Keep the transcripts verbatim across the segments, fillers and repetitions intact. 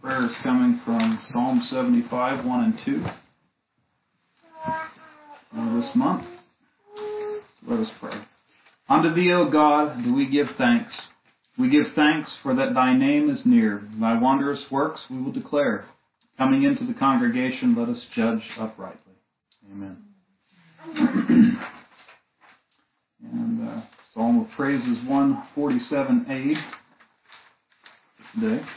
prayer is coming from Psalm seventy-five, one and two for this month. Let us pray. Unto thee, O God, do we give thanks. We give thanks for that thy name is near. Thy wondrous works we will declare. Coming into the congregation, let us judge uprightly. Amen. And uh, Psalm of Praise is one forty-seven A today.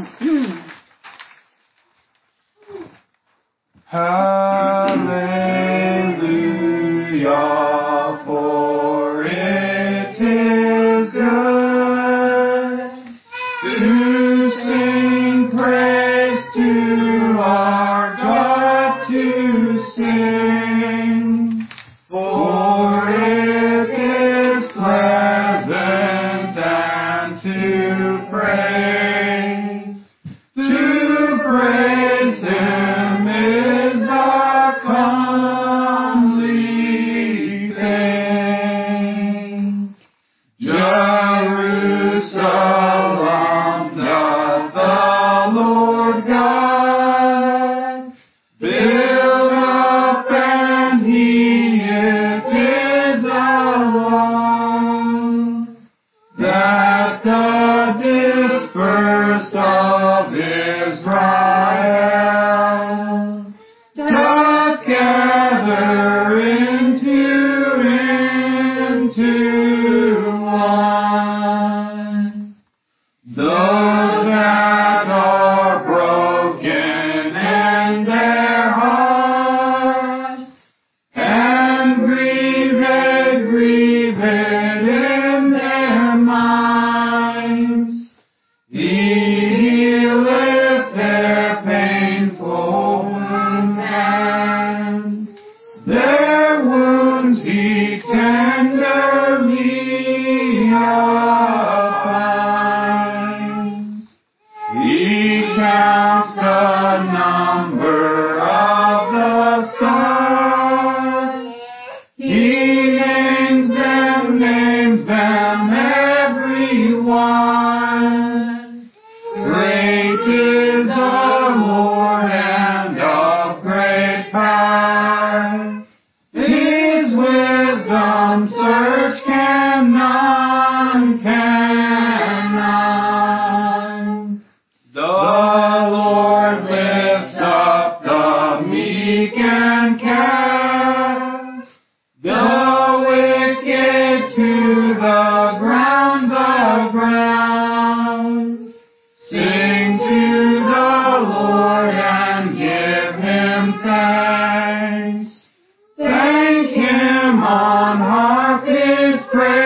Hallelujah, for it is good to sing praise to our God, to sing, for it is pleasant and to praise, to praise Him is a comely thing. Jerusalem doth the Lord God build up, and He it is alone, that the dispersed of Israel doth gather into, into one. Those that are broken in their heart, and grieved, grieved in their minds, He healeth their painful wounds, and their wounds He tenderly applies. He counts the number of the stars, He names them, names them every one. Great is the Lord and of great power. His wisdom search can none, can none. The Lord lifts up the meek and cast the wicked to the ground, the ground. Sing to the Lord and give Him thanks. Thank Him on harp, His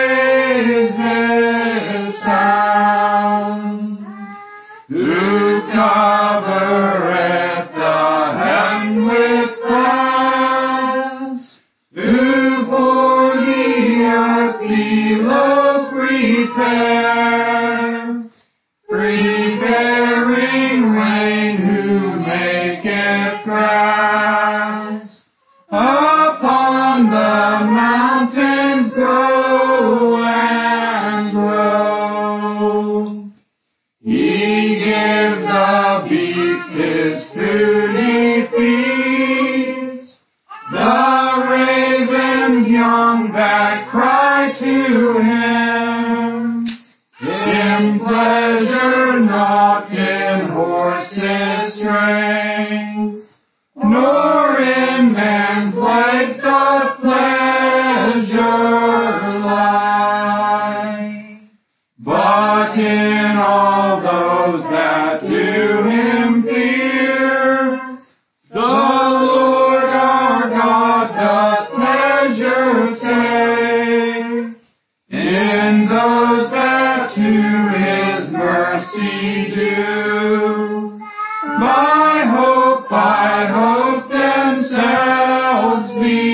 praises sound. Who covereth the heaven with clouds, who for the earth below prepare, preparing rain, who maketh grass upon the mountains grow and grow. He gives the beast his food, He feeds the ravens young that cry to Him. In pleasure not in horses' strength, nor in man's life doth pleasure lie, but in all those that to Him fear, the Lord our God doth pleasure take. In those that to His mercy do, by hope, by hope themselves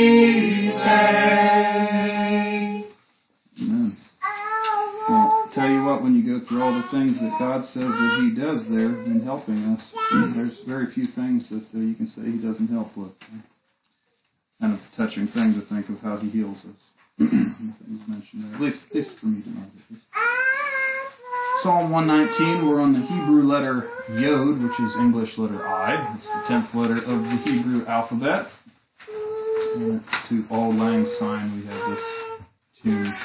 betake. Amen. Well, I'll tell you what, when you go through all the things that God says that He does there in helping us, there's very few things that uh, you can say He doesn't help with. Kind of a touching thing to think of how He heals us. Nothing's mentioned there, at least, at least for me tonight. Psalm one nineteen, we're on the Hebrew letter Yod, which is English letter I. It's the tenth letter of the Hebrew alphabet. And to Auld Lang Syne, we have this tune.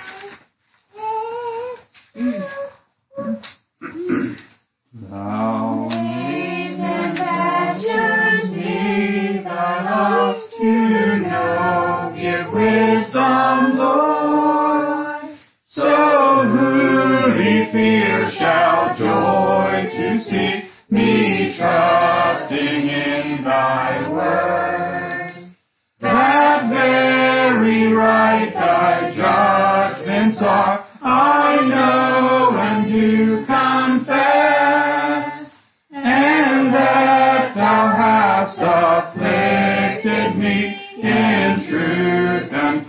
Thou leads and fashions me, thy love to know, give wisdom, Lord. So who thee fears shall joy to see me trusting in thy word. That very right thy judgments are, I know and do confess, and that thou hast afflicted me in truth and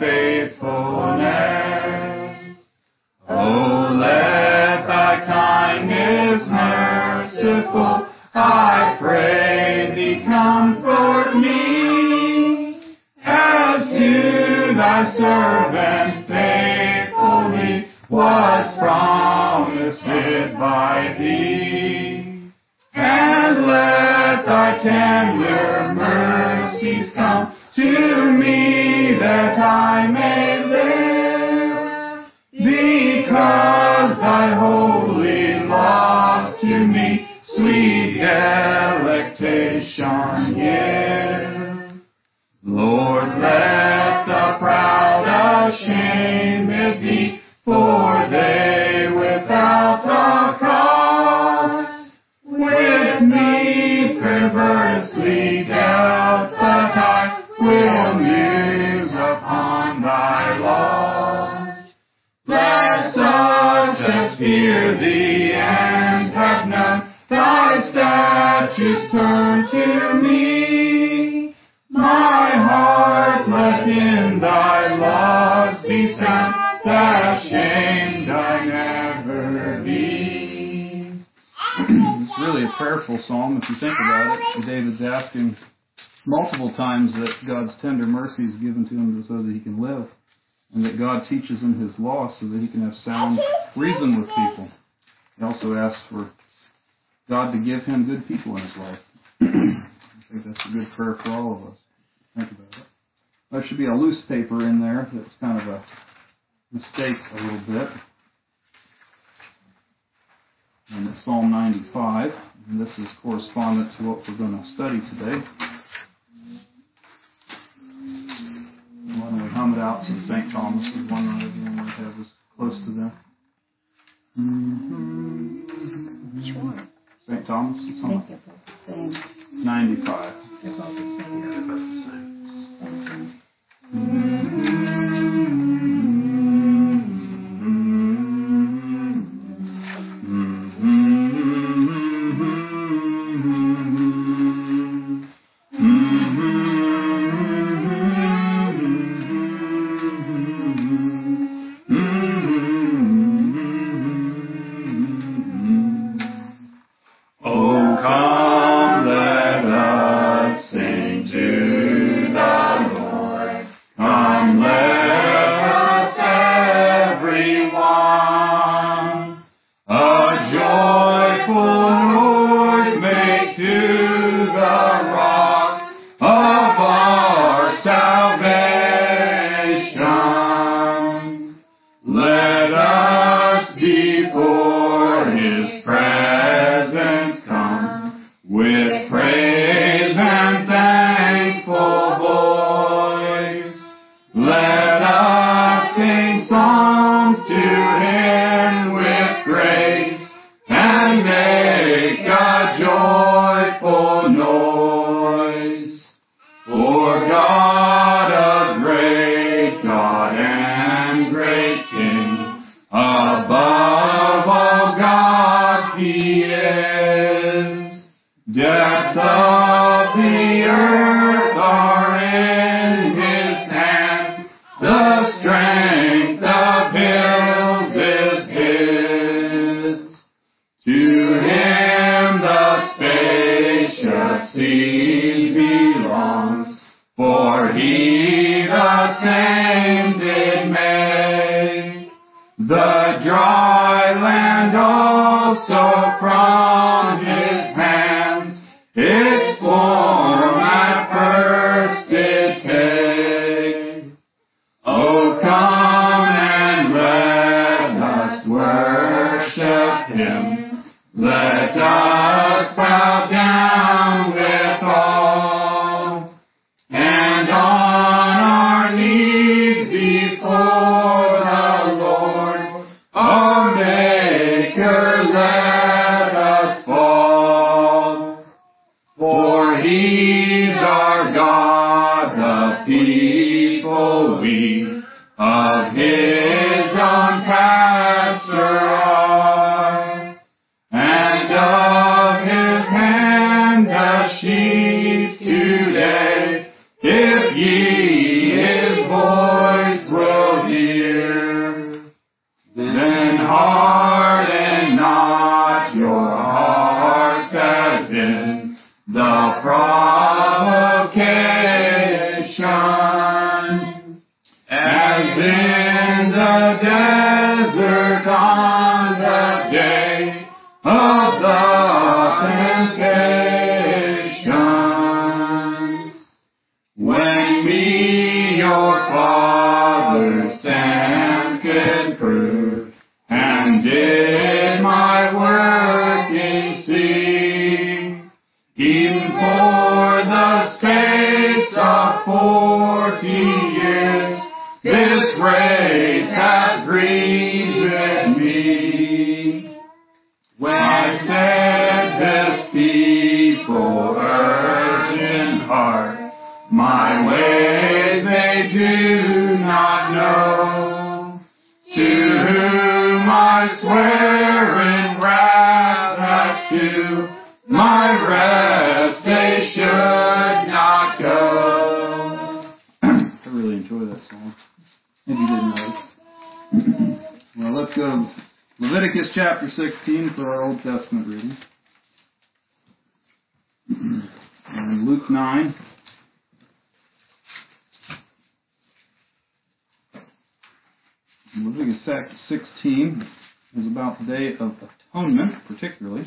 faithfulness. Oh, let thy kindness merciful, I pray thee, comfort me, as to thy servant faithfully was promised by thee. And let thy tender mercies come to me, that I may live, because thy holy love to me sweet delectation give. Lord, let the proud ashamed be, for they without a cause with me perversely dealt, but I will muse upon thy laws. Let such as fear thee and have none thy statutes turn to me. My heart let in thy laws be sound, that shamed I never be. It's really a prayerful psalm if you think about it. David's asking multiple times that God's tender mercy is given to him so that he can live, and that God teaches him his law so that he can have sound reason with people. He also asks for God to give him good people in his life. I think that's a good prayer for all of us. Think about it. There should be a loose paper in there that's kind of a mistake a little bit. And it's Psalm ninety-five, and this is correspondent to what we're going to study today. Why don't we hum it out some Saint Thomas is one that everyone might have is close to them. Mm-hmm. Sure. Saint Thomas is I think they're both the same. ninety-five. They're both the same. Yeah, they're both the same. The dry land all people we of his own pasture are, and of his hand the sheep today, if ye his voice will hear, then harden not your hearts as in the provocation, as in the desert on the day of the temptation, when me your fathers tempted proved, and did my working see, even for the space of forty years, this race has grieved me. When I said this people urge in heart, my ways they do not know, to whom I swear in wrath that to my rest they should not go. I really enjoy that song. If you didn't know. Well, let's go to Leviticus chapter sixteen for our Old Testament reading. And Luke nine. Leviticus sixteen is about the Day of Atonement, particularly.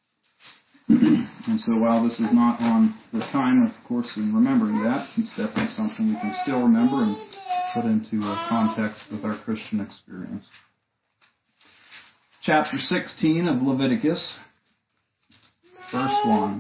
And so while this is not on the time, of course, in remembering that, it's definitely something we can still remember and put into a context with our Christian experience. Chapter sixteen of Leviticus, verse one.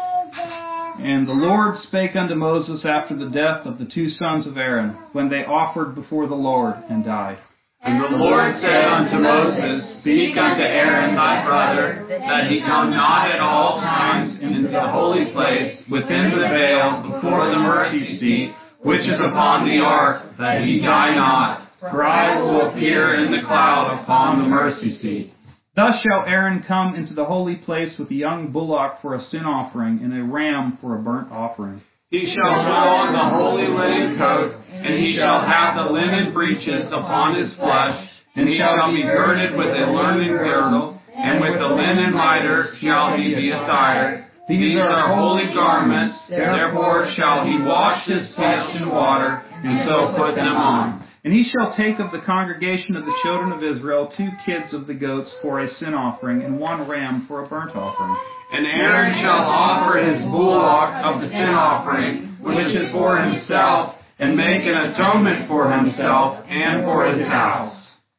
And the Lord spake unto Moses after the death of the two sons of Aaron, when they offered before the Lord and died. And the Lord said unto Moses, Speak unto Aaron thy brother, that he come not at all times into the holy place within the veil before the mercy seat, which is upon the ark, that he die not, for I will appear in the cloud upon the mercy seat. Thus shall Aaron come into the holy place with a young bullock for a sin offering, and a ram for a burnt offering. He shall put on the holy linen coat, and he shall have the linen breeches upon his flesh, and he shall be girded with a linen girdle, and with the linen mitre shall he be attired. These are holy garments, therefore shall he wash his flesh in water, and so put them on. And he shall take of the congregation of the children of Israel two kids of the goats for a sin offering, and one ram for a burnt offering. And Aaron shall offer his bullock of the sin offering, which is for himself, and make an atonement for himself and for his house.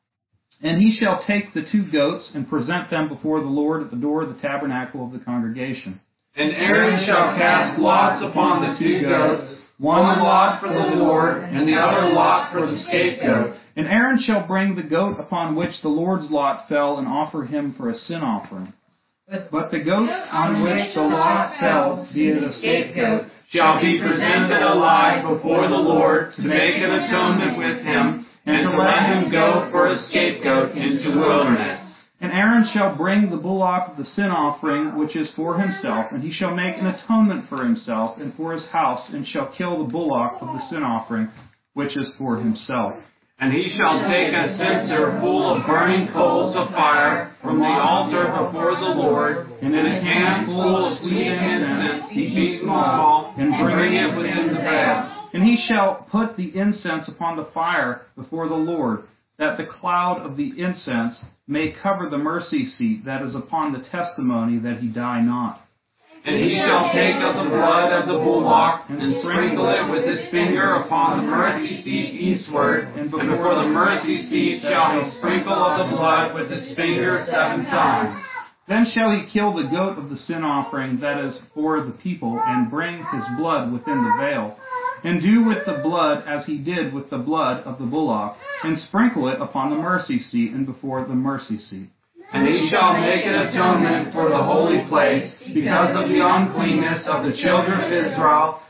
And he shall take the two goats and present them before the Lord at the door of the tabernacle of the congregation. And Aaron shall cast lots upon the two goats, one lot for the Lord, and the other lot for the scapegoat. And Aaron shall bring the goat upon which the Lord's lot fell, and offer him for a sin offering. But the goat on which the lot fell, be it a scapegoat, shall be presented alive before the Lord to make an atonement with him, and to let him go for a scapegoat into the wilderness. And Aaron shall bring the bullock of the sin offering, which is for himself, and he shall make an atonement for himself and for his house, and shall kill the bullock of the sin offering, which is for himself. And he shall take a censer full of burning coals of fire from the altar before the Lord, and in a hand full of sweet incense, he beat small, and bring it within the veil. And he shall put the incense upon the fire before the Lord, that the cloud of the incense may cover the mercy seat that is upon the testimony, that he die not. And he shall take of the blood of the bullock, and sprinkle it with his finger upon the mercy seat eastward, and before the mercy seat shall he sprinkle of the blood with his finger seven times. Then shall he kill the goat of the sin offering that is for the people, and bring his blood within the veil, and do with the blood as he did with the blood of the bullock, and sprinkle it upon the mercy seat and before the mercy seat. And he shall make an atonement for the holy place, because of the uncleanness of the children of Israel,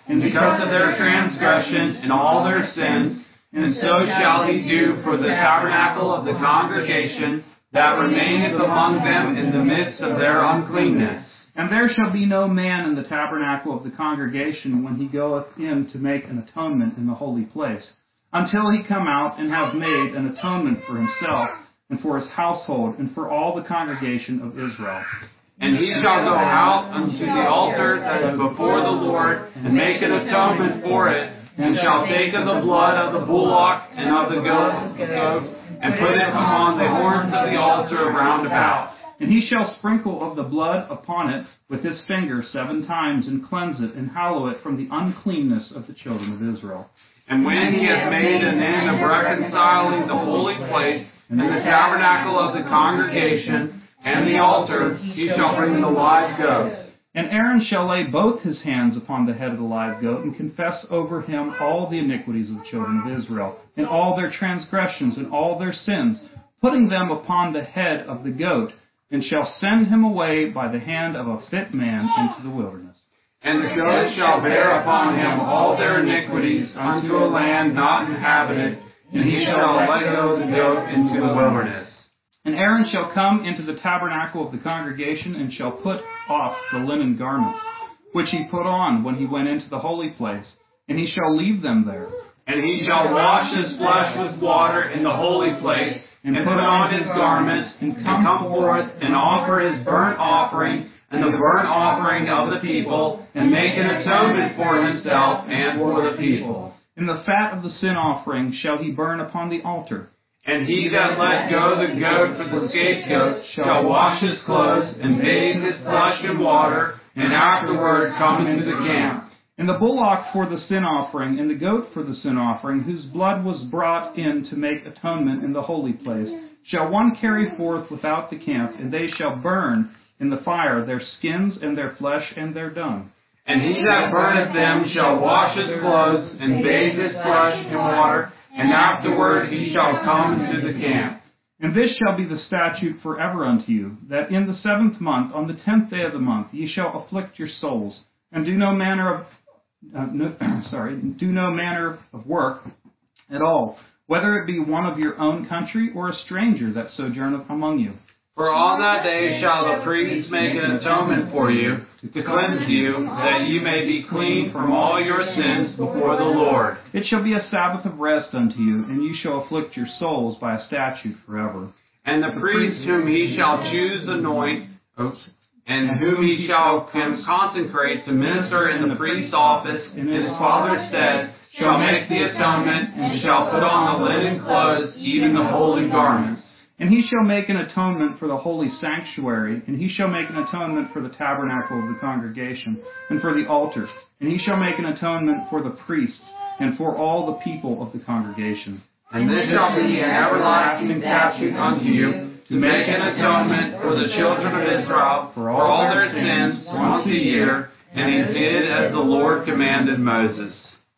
and because of their transgressions and all their sins, and so shall he do for the tabernacle of the congregation that remaineth among them in the midst of their uncleanness. And there shall be no man in the tabernacle of the congregation when he goeth in to make an atonement in the holy place, until he come out and have made an atonement for himself, and for his household, and for all the congregation of Israel. And he shall go out unto the altar that is before the Lord, and make an atonement for it, and shall take of the blood of the bullock and of the goat, and put it upon the horns of the altar round about. And he shall sprinkle of the blood upon it with his finger seven times, and cleanse it, and hallow it from the uncleanness of the children of Israel. And when he has made an end of reconciling the holy place, and the tabernacle of the congregation, and the altar, he shall bring the live goat. And Aaron shall lay both his hands upon the head of the live goat, and confess over him all the iniquities of the children of Israel, and all their transgressions, and all their sins, putting them upon the head of the goat, and shall send him away by the hand of a fit man into the wilderness. And the goat shall bear upon him all their iniquities unto a land not inhabited, and he shall let go the goat into the wilderness. And Aaron shall come into the tabernacle of the congregation, and shall put off the linen garments, which he put on when he went into the holy place, and he shall leave them there. And he shall wash his flesh with water in the holy place, and put on his garments, and come forth, and offer his burnt offering, and the burnt offering of the people, and make an atonement for himself and for the people. And the fat of the sin offering shall he burn upon the altar. And he that let go the goat for the scapegoat shall wash his clothes, and bathe his flesh in water, and afterward come into the camp. And the bullock for the sin offering, and the goat for the sin offering, whose blood was brought in to make atonement in the holy place, shall one carry forth without the camp, and they shall burn in the fire their skins and their flesh and their dung. And he that burneth them shall wash his clothes, and bathe his flesh in water, and afterward he shall come into the camp. And this shall be the statute forever unto you, that in the seventh month, on the tenth day of the month, ye shall afflict your souls, and do no manner of uh, no, sorry, do no manner of work at all, whether it be one of your own country or a stranger that sojourneth among you. For on that day shall the priest make an atonement for you, to cleanse you, that ye may be clean from all your sins before the Lord. It shall be a Sabbath of rest unto you, and ye shall afflict your souls by a statute forever. And the priest whom he shall choose anoint, oops, and whom he shall consecrate to minister in the priest's office in his father's stead, shall make the atonement, and shall put on the linen clothes, even the holy garments. And he shall make an atonement for the holy sanctuary, and he shall make an atonement for the tabernacle of the congregation, and for the altar. And he shall make an atonement for the priests, and for all the people of the congregation. And this shall be an everlasting statute unto you, to make an atonement for the children of Israel for all their sins once a year. And he did as the Lord commanded Moses.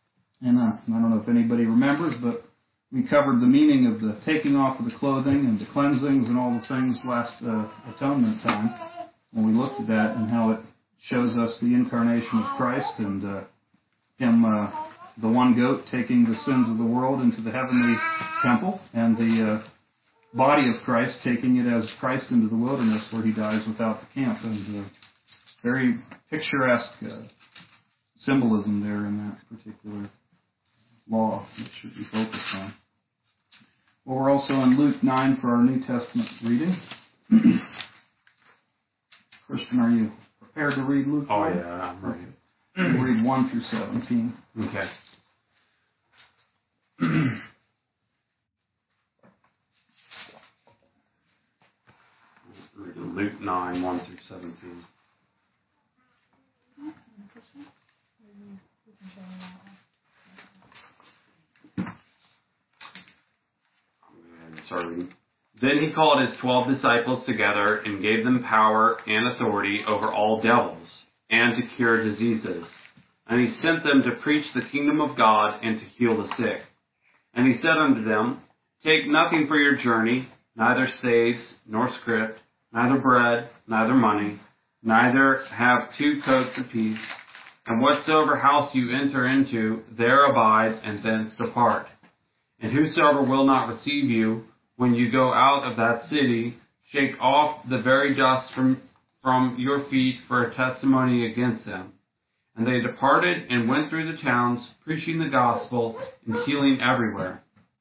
And uh, I don't know if anybody remembers, but we covered the meaning of the taking off of the clothing and the cleansings and all the things last uh, atonement time, when we looked at that and how it shows us the incarnation of Christ and uh, him, uh, the one goat, taking the sins of the world into the heavenly temple, and the uh, body of Christ taking it as Christ into the wilderness where he dies without the camp. And uh, very picturesque uh, symbolism there in that particular law that should be focused on. Well, we're also in Luke nine for our New Testament reading. Christian, are you prepared to read Luke? Oh, yeah, I'm ready. We'll read one through seventeen. Okay. Luke nine, one through seventeen. Sorry. Then he called his twelve disciples together and gave them power and authority over all devils and to cure diseases. And he sent them to preach the kingdom of God and to heal the sick. And he said unto them, Take nothing for your journey, neither staves, nor scrip, neither bread, neither money, neither have two coats apiece, And whatsoever house you enter into, there abide, and thence depart. And whosoever will not receive you, when you go out of that city, shake off the very dust from, from your feet for a testimony against them. And they departed and went through the towns, preaching the gospel and healing everywhere.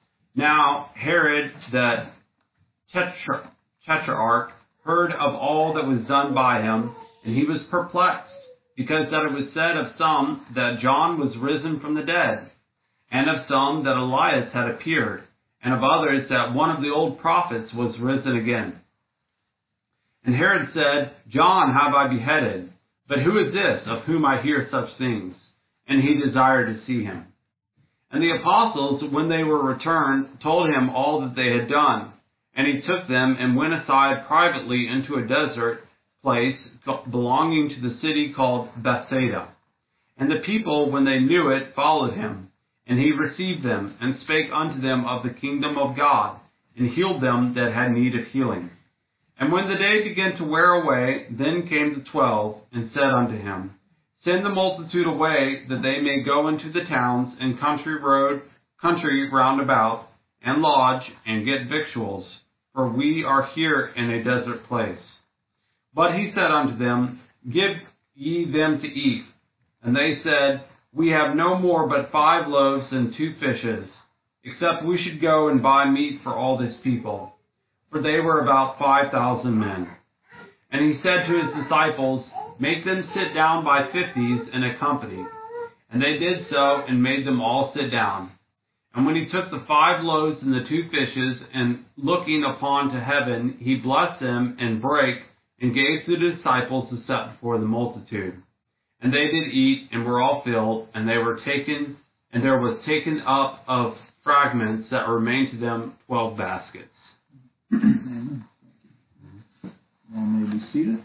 Now Herod the tetra- Tetrarch heard of all that was done by him, and he was perplexed, because that it was said of some that John was risen from the dead, and of some that Elias had appeared, and of others that one of the old prophets was risen again. And Herod said, John have I beheaded, but who is this of whom I hear such things? And he desired to see him. And the apostles, when they were returned, told him all that they had done. And he took them and went aside privately into a desert place belonging to the city called Bethsaida. And the people, when they knew it, followed him. And he received them, and spake unto them of the kingdom of God, and healed them that had need of healing. And when the day began to wear away, then came the twelve, and said unto him, Send the multitude away, that they may go into the towns and country road, country round about, and lodge, and get victuals, for we are here in a desert place. But he said unto them, Give ye them to eat. And they said, We have no more but five loaves and two fishes, except we should go and buy meat for all this people. For they were about five thousand men. And he said to his disciples, Make them sit down by fifties in a company. And they did so, and made them all sit down. And when he took the five loaves and the two fishes, and looking upon to heaven, he blessed them, and brake, and gave to the disciples to set before the multitude. And they did eat, and were all filled, and they were taken, and there was taken up of fragments that remained to them twelve baskets. Amen. You all may be seated.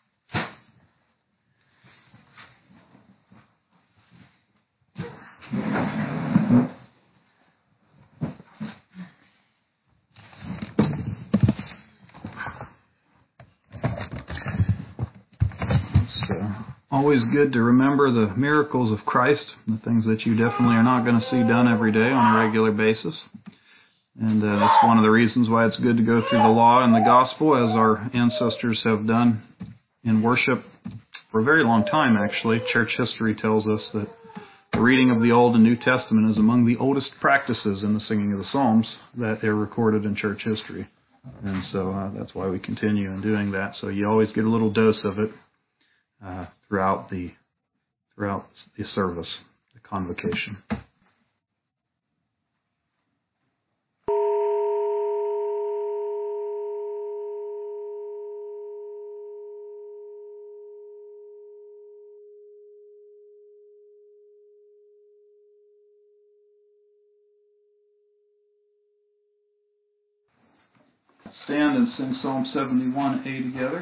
Always good to remember the miracles of Christ, the things that you definitely are not going to see done every day on a regular basis. And uh, that's one of the reasons why it's good to go through the law and the gospel, as our ancestors have done in worship for a very long time, actually. Church history tells us that the reading of the Old and New Testament is among the oldest practices in the singing of the Psalms that are recorded in church history. And so uh, that's why we continue in doing that. So you always get a little dose of it uh, throughout the throughout the service, the convocation. Stand and sing Psalm seventy-one A together.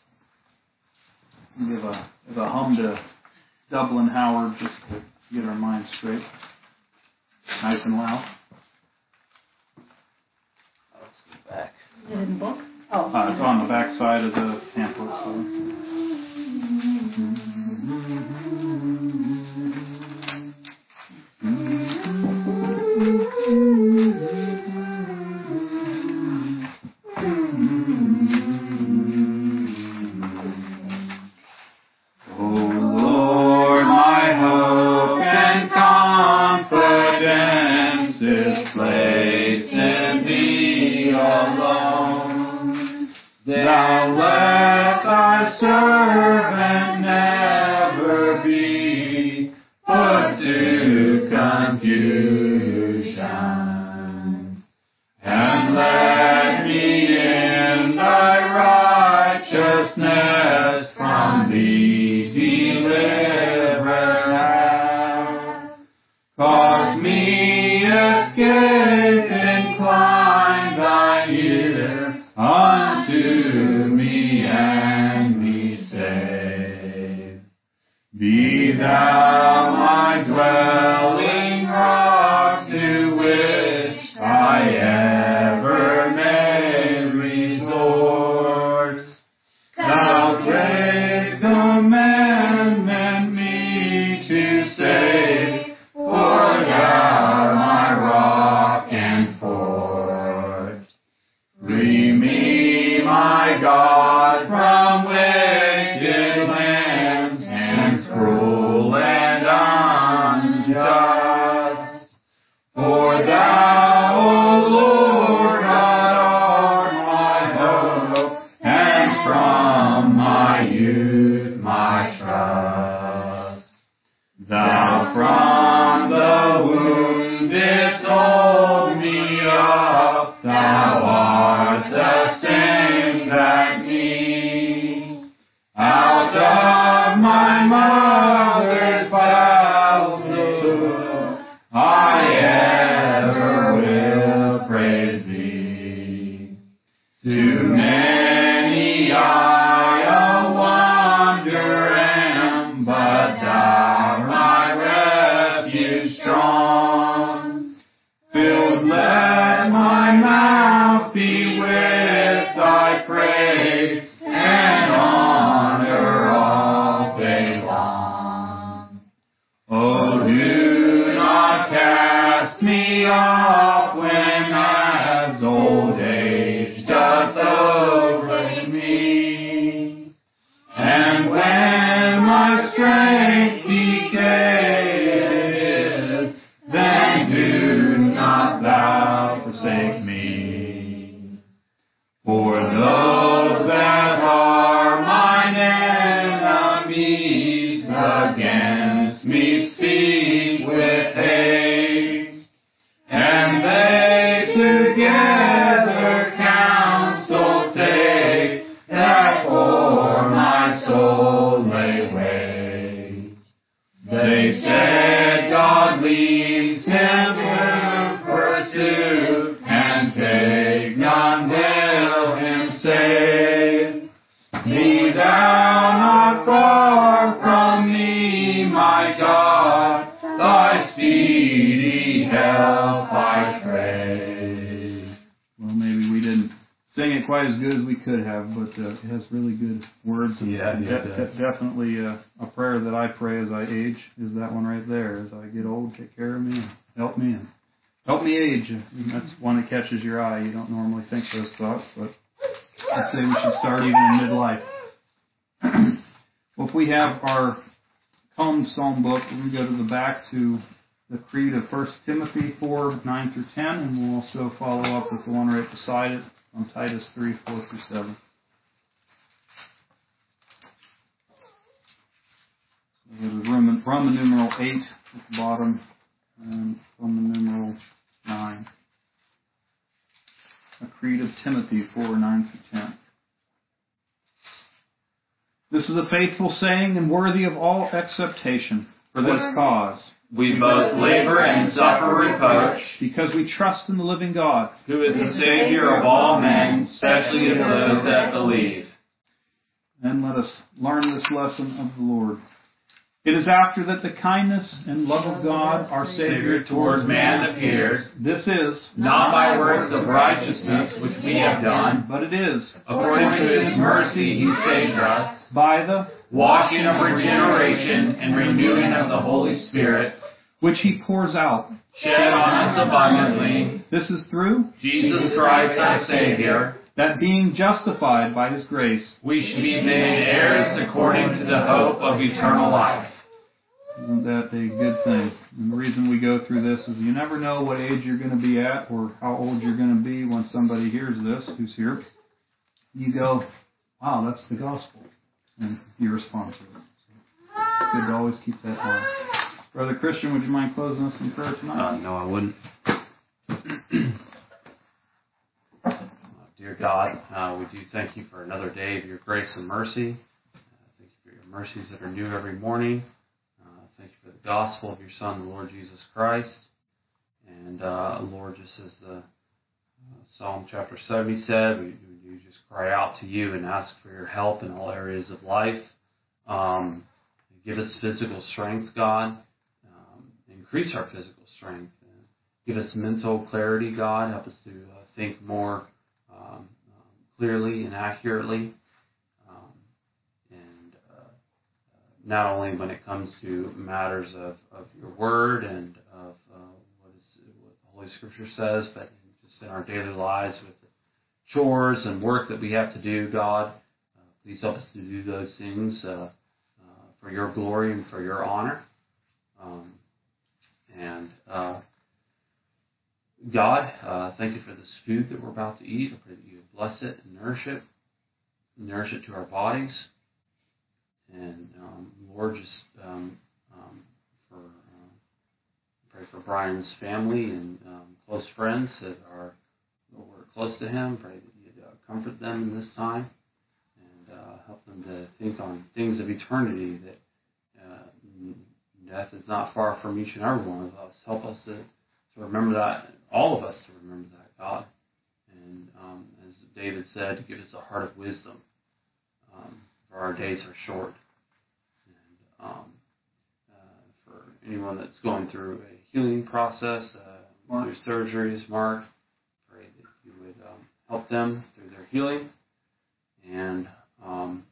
And give a, give a hum to Dublin Howard just to get our minds straight. Nice and loud. Let's go back. Is it in the book? Oh. Uh, it's on the back side of the pamphlet. So. Thou great commandment me up when as old age doth overtake me. And when my strength decays, then do not thou forsake me. For those that are mine enemies against me speak with hate, and they together counsel take, that for my soul lay wait. They said God leads him to pursue, and take none will him save. Be thou not far from me, my God, thy speedy help I pray. Well, maybe we didn't sing it quite as good as we could have, but uh, it has really good words. Yeah, De- yeah, de- definitely uh, a prayer that I pray as I age is that one right there. As I get old, take care of me and help me and help me age. And that's one that catches your eye. You don't normally think those thoughts, but I'd say we should start even in midlife. Well, if we have our Combs Psalm book, we can go to the back to the Creed of First Timothy four, nine through ten, and we'll also follow up with the one right beside it on Titus three, four through seven. So there's Roman, Roman numeral eight at the bottom, and Roman numeral nine. A Creed of Timothy four, nine through ten. This is a faithful saying and worthy of all acceptation for this cause. We both labor and suffer reproach, Because we trust in the living God, who is the Savior of all men, especially of those that believe. and let us learn this lesson of the Lord. It is after that the kindness and love of God, our Savior, Towards man appears, This is, not by works of righteousness which we have done, but it is, according to his mercy he saved us, by the washing of regeneration and renewing of the Holy Spirit, which He pours out. shed on us abundantly, This is through Jesus Christ our Savior, that being justified by His grace, we should be made heirs according to the hope of eternal life. isn't that a good thing? And the reason we go through this is you never know what age you're going to be at or how old you're going to be when somebody hears this who's here. You go, wow, that's the gospel. And you respond to it. So it's good to always keep that in mind. Brother Christian, would you mind closing us in prayer tonight? Uh, no, I wouldn't. uh, dear God, uh, we do thank you for another day of your grace and mercy. Uh, thank you for your mercies that are new every morning. Uh, thank you for the gospel of your Son, the Lord Jesus Christ. And uh, Lord, just as the uh, Psalm chapter seventy said, we, we just cry out to you and ask for your help in all areas of life. Um, give us physical strength, God. Increase our physical strength. Uh, give us mental clarity, God. Help us to uh, think more um, um, clearly and accurately. Um, and uh, not only when it comes to matters of, of your word and of uh, what, is, what the Holy Scripture says, but just in our daily lives with the chores and work that we have to do, God. Uh, please help us to do those things uh, uh, for your glory and for your honor. Um, And uh, God, uh, thank you for this food that we're about to eat. I pray that you bless it and nourish it, nourish it to our bodies. And um, Lord, just um, um, for uh, pray for Brian's family and um, close friends that are were close to him. Pray that you'd uh, comfort them in this time and uh, help them to think on things of eternity, that uh, death is not far from each and every one of us. Help us to, to remember that, all of us to remember that, God. And um, as David said, to give us a heart of wisdom, um, for our days are short. And um, uh, for anyone that's going through a healing process, uh, through surgeries, Mark, pray that you would um, help them through their healing. And um,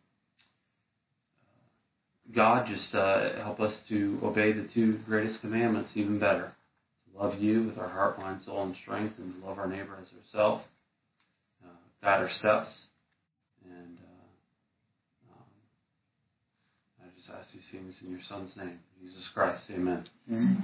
God, just uh, help us to obey the two greatest commandments even better. love you with our heart, mind, soul, and strength, and to love our neighbor as ourselves. Uh, guide our steps. And uh, um, I just ask these things in your Son's name, Jesus Christ. Amen. Amen.